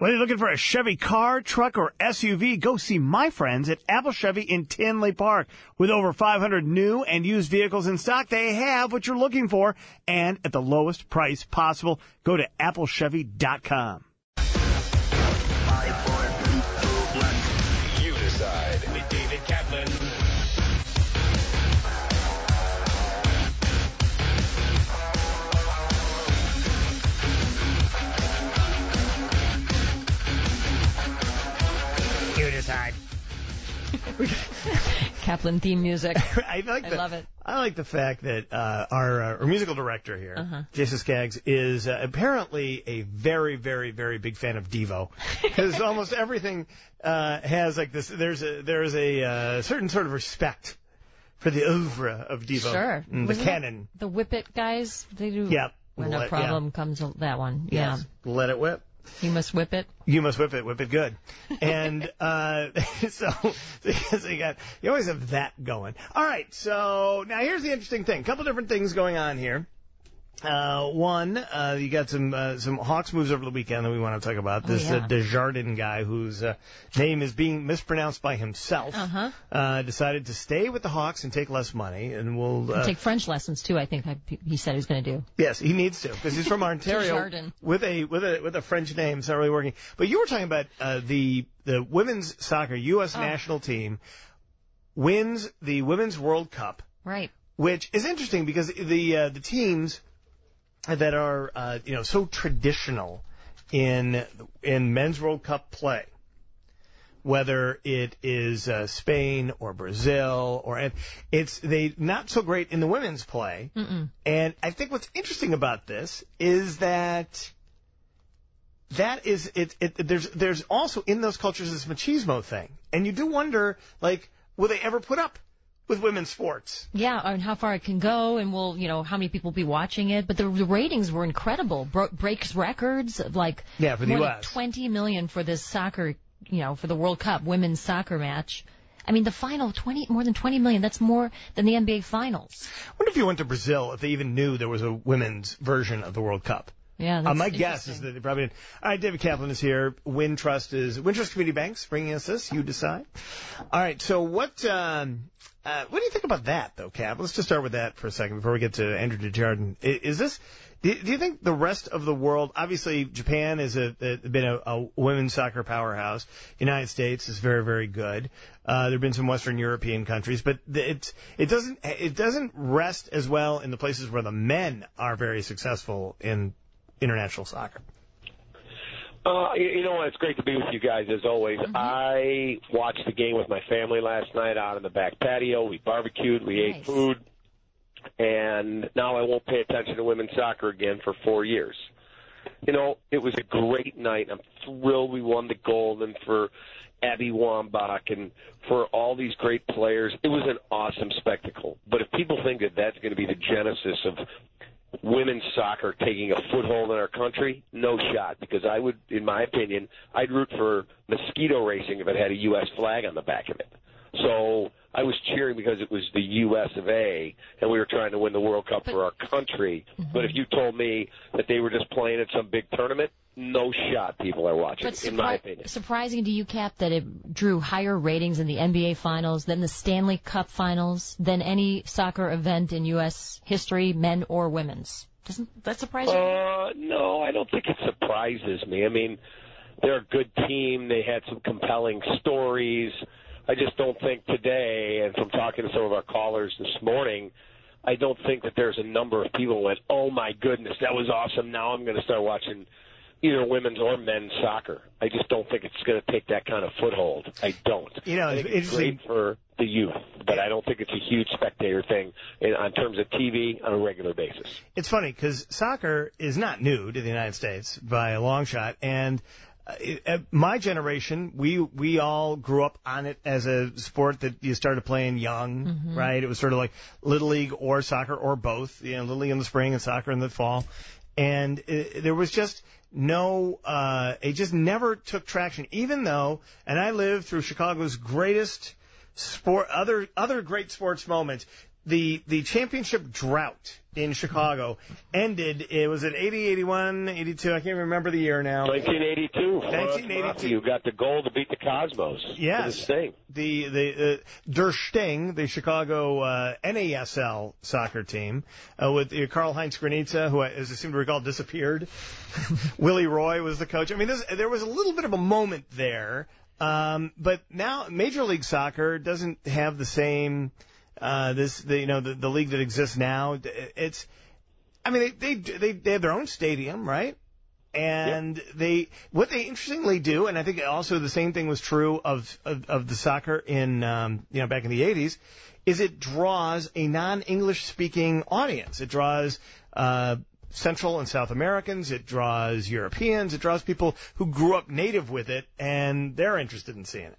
Whether you're looking for a Chevy car, truck, or SUV, go see my friends at Apple Chevy in Tinley Park. With over 500 new and used vehicles in stock, they have what you're looking for, and at the lowest price possible. Go to applechevy.com. You Decide with David Kaplan. You decide. Kaplan theme music. I love it. I like the fact that our musical director here, Jason Skaggs, is apparently a very, very, very big fan of Devo. Because almost everything has like this. There's a certain sort of respect for the oeuvre of Devo. Sure. The canon. The Whip It guys, they do. Yep. When a problem comes, that one. Yes. Yeah. Let it whip. You must whip it. You must whip it good. And so you always have that going. All right, so now here's the interesting thing. A couple different things going on here. One, you got some Hawks moves over the weekend that we want to talk about. This Desjardins guy whose name is being mispronounced by himself decided to stay with the Hawks and take less money, and will take French lessons too. I think he said he was going to do. Yes, he needs to because he's from Ontario with a French name. It's not really working. But you were talking about the women's soccer U.S. national team wins the Women's World Cup, right? Which is interesting because the teams that are so traditional in men's World Cup play, whether it is Spain or Brazil they not so great in the women's play. And I think what's interesting about this is that is there's also in those cultures this machismo thing, and you do wonder, like, will they ever put up with women's sports? Yeah, and how far it can go, and how many people will be watching it. But the ratings were incredible. Breaks records of for the more US. than 20 million for this soccer, for the World Cup women's soccer match. I mean, the final, more than 20 million. That's more than the NBA Finals. I wonder if you went to Brazil, if they even knew there was a women's version of the World Cup. Yeah, my guess is that they probably didn't. All right, David Kaplan is here. Wintrust Community Banks bringing us this. You decide. All right, so what do you think about that, though, Cap? Let's just start with that for a second before we get to Andrew Desjardins. Is this? Do you think the rest of the world? Obviously, Japan has been a women's soccer powerhouse. United States is very, very good. There have been some Western European countries, but it doesn't rest as well in the places where the men are very successful in international soccer. It's great to be with you guys as always. I watched the game with my family last night out on the back patio. We barbecued, we ate food, and now I won't pay attention to women's soccer again for 4 years. It was a great night. I'm thrilled we won the gold, and for Abby Wambach and for all these great players. It was an awesome spectacle. But if people think that that's going to be the genesis of women's soccer taking a foothold in our country, no shot, because I would, in my opinion, I'd root for mosquito racing if it had a U.S. flag on the back of it. So I was cheering because it was the U.S. of A, and we were trying to win the World Cup for our country. But if you told me that they were just playing at some big tournament, no shot people are watching, in my opinion. Surprising to you, Cap, that it drew higher ratings in the NBA Finals than the Stanley Cup Finals, than any soccer event in U.S. history, men or women's. Doesn't that surprise you? No, I don't think it surprises me. I mean, they're a good team. They had some compelling stories. I just don't think today, and from talking to some of our callers this morning, I don't think that there's a number of people who went, oh, my goodness, that was awesome. Now I'm going to start watching either women's or men's soccer. I just don't think it's going to take that kind of foothold. I don't. I think it's great for the youth, but I don't think it's a huge spectator thing in terms of TV on a regular basis. It's funny because soccer is not new to the United States by a long shot, and my generation, we all grew up on it as a sport that you started playing young, right? It was sort of like Little League or soccer or both, Little League in the spring and soccer in the fall. And there was just it just never took traction, even though, and I lived through Chicago's greatest sport, other great sports moments. the championship drought in Chicago ended. It was at 80, 81, 82. I can't remember the year now. 1982. 1982. You got the goal to beat the Cosmos. Yes. For the Sting. The Der Sting, the Chicago NASL soccer team, with Karl-Heinz Granitza, who, as I seem to recall, disappeared. Willie Roy was the coach. I mean, there was a little bit of a moment there. But now Major League Soccer doesn't have the same the league that exists now. It's, I mean, they have their own stadium, right? And what they interestingly do, and I think also the same thing was true of the soccer in back in the 80s, is it draws a non-English speaking audience. It draws Central and South Americans, it draws Europeans, it draws people who grew up native with it, and they're interested in seeing it.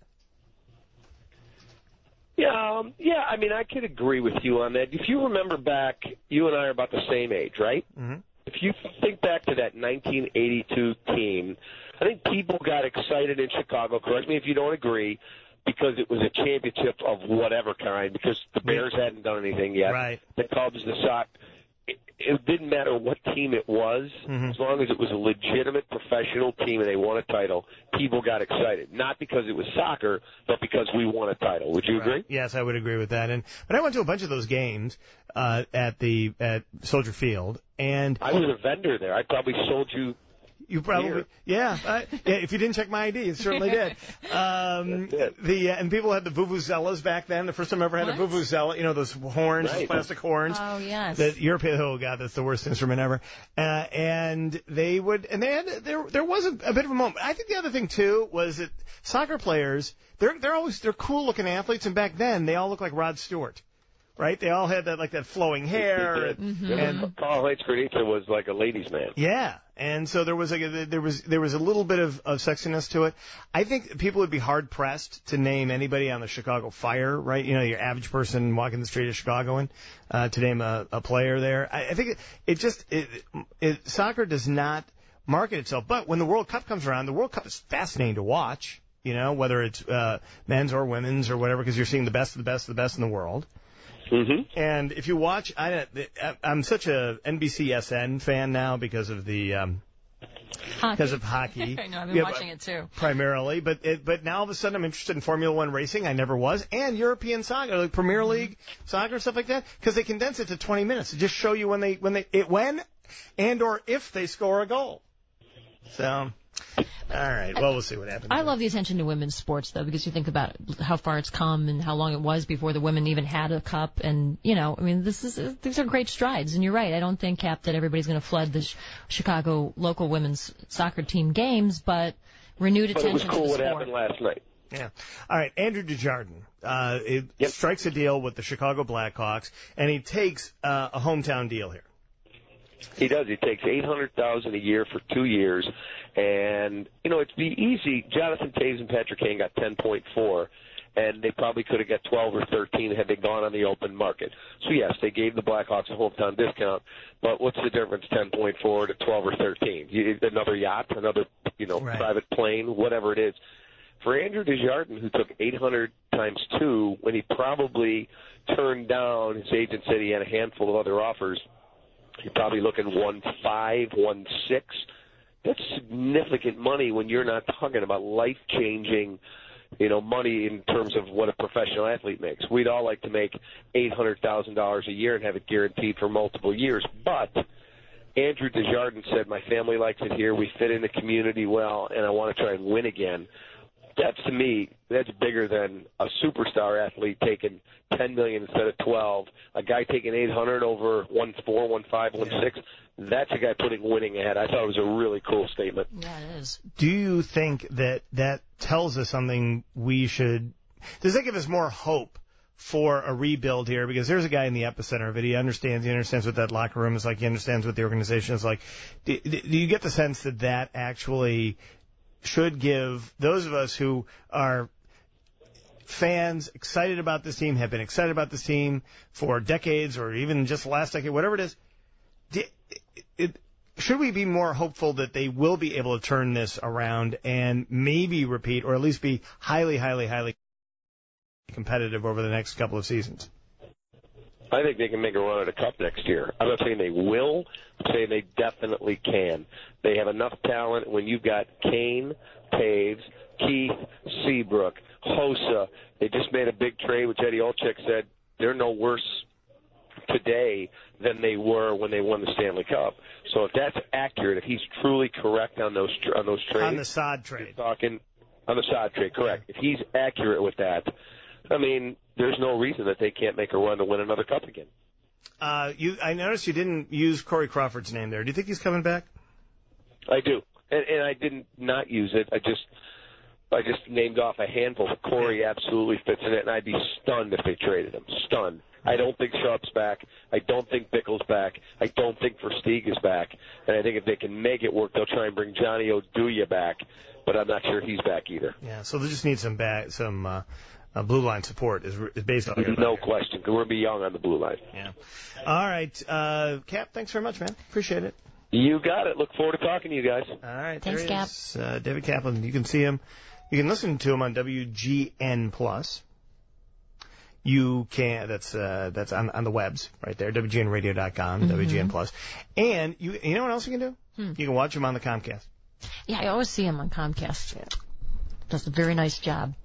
Yeah, I mean, I could agree with you on that. If you remember back, you and I are about the same age, right? Mm-hmm. If you think back to that 1982 team, I think people got excited in Chicago, correct me if you don't agree, because it was a championship of whatever kind, because the Bears hadn't done anything yet. Right. The Cubs, the Sox. It didn't matter what team it was, as long as it was a legitimate professional team and they won a title, people got excited. Not because it was soccer, but because we won a title. Would you agree? Yes, I would agree with that. But I went to a bunch of those games at Soldier Field, and I was a vendor there. I probably sold you. You probably, yeah. If you didn't check my ID, it certainly did. And people had the vuvuzelas back then. The first time I ever had a vuvuzela, those horns, those plastic horns. Oh yes. The European, oh god, that's the worst instrument ever. There was a bit of a moment. I think the other thing too was that soccer players, they're cool looking athletes, and back then they all look like Rod Stewart. Right? They all had that flowing hair. And Karl-Heinz Granitza was like a ladies' man. Yeah. And so there was a little bit of sexiness to it. I think people would be hard pressed to name anybody on the Chicago Fire, right? Your average person walking the street of Chicago to name a player there. I think soccer does not market itself. But when the World Cup comes around, the World Cup is fascinating to watch, whether it's men's or women's or whatever, because you're seeing the best of the best of the best in the world. Mm-hmm. And if you watch, I'm such a NBCSN fan now because of the hockey. I know, I've been watching it too. Primarily, but now all of a sudden I'm interested in Formula One racing. I never was, and European soccer, like Premier League soccer, stuff like that, because they condense it to 20 minutes to just show you when and or if they score a goal. So. All right. Well, we'll see what happens. I love the attention to women's sports, though, because you think about how far it's come and how long it was before the women even had a cup. And, these are great strides. And you're right. I don't think, Cap, that everybody's going to flood the Chicago local women's soccer team games, but renewed attention to the sport. But it was cool what happened last night. Yeah. All right. Andrew Desjardins strikes a deal with the Chicago Blackhawks, and he takes a hometown deal here. He does. He takes $800,000 a year for 2 years, and it'd be easy. Jonathan Toews and Patrick Kane got 10.4, and they probably could have got 12 or 13 had they gone on the open market. So yes, they gave the Blackhawks a hometown discount, but what's the difference? 10.4 to 12 or 13? Another yacht, another private plane, whatever it is. For Andrew Desjardins, who took 800 times 2, when he probably turned down, his agent said he had a handful of other offers. You're probably looking 1.5, 1.6. That's significant money when you're not talking about life-changing, money in terms of what a professional athlete makes. We'd all like to make $800,000 a year and have it guaranteed for multiple years. But Andrew Desjardins said, my family likes it here. We fit in the community well, and I want to try and win again. That's, to me, that's bigger than a superstar athlete taking $10 million instead of 12. A guy taking 800 over 1.4, 1.5, 1.6. That's a guy putting winning ahead. I thought it was a really cool statement. Yeah, it is. Do you think that tells us something we should? Does that give us more hope for a rebuild here? Because there's a guy in the epicenter of it. He understands what that locker room is like. He understands what the organization is like. Do you get the sense that actually should give those of us who are fans excited about this team, have been excited about this team for decades or even just the last decade, whatever it is, should we be more hopeful that they will be able to turn this around and maybe repeat or at least be highly, highly, highly competitive over the next couple of seasons? I think they can make a run at a cup next year. I'm not saying they will. I'm saying they definitely can. They have enough talent. When you've got Kane, Taves, Keith, Seabrook, Hossa, they just made a big trade, which Eddie Olczyk said they're no worse today than they were when they won the Stanley Cup. So if that's accurate, if he's truly correct on those trades, on the Saad trade, talking on the Saad trade, correct. If he's accurate with that, I mean, there's no reason that they can't make a run to win another cup again. I noticed you didn't use Corey Crawford's name there. Do you think he's coming back? I do, and I didn't not use it. I just named off a handful. Corey absolutely fits in it, and I'd be stunned if they traded him. Stunned. I don't think Sharp's back. I don't think Bickle's back. I don't think Versteeg is back. And I think if they can make it work, they'll try and bring Johnny Oduya back. But I'm not sure he's back either. Yeah, so they just need some blue line support is basically. No question, because we're going to be young on the blue line. Yeah. All right, Cap, thanks very much, man. Appreciate it. You got it. Look forward to talking to you guys. All right, thanks, there he is, David Kaplan. You can see him. You can listen to him on WGN+. You can, that's on the webs right there, WGNradio.com, WGN+. And you know what else you can do? You can watch him on the Comcast. Yeah, I always see him on Comcast. Yeah. Does a very nice job.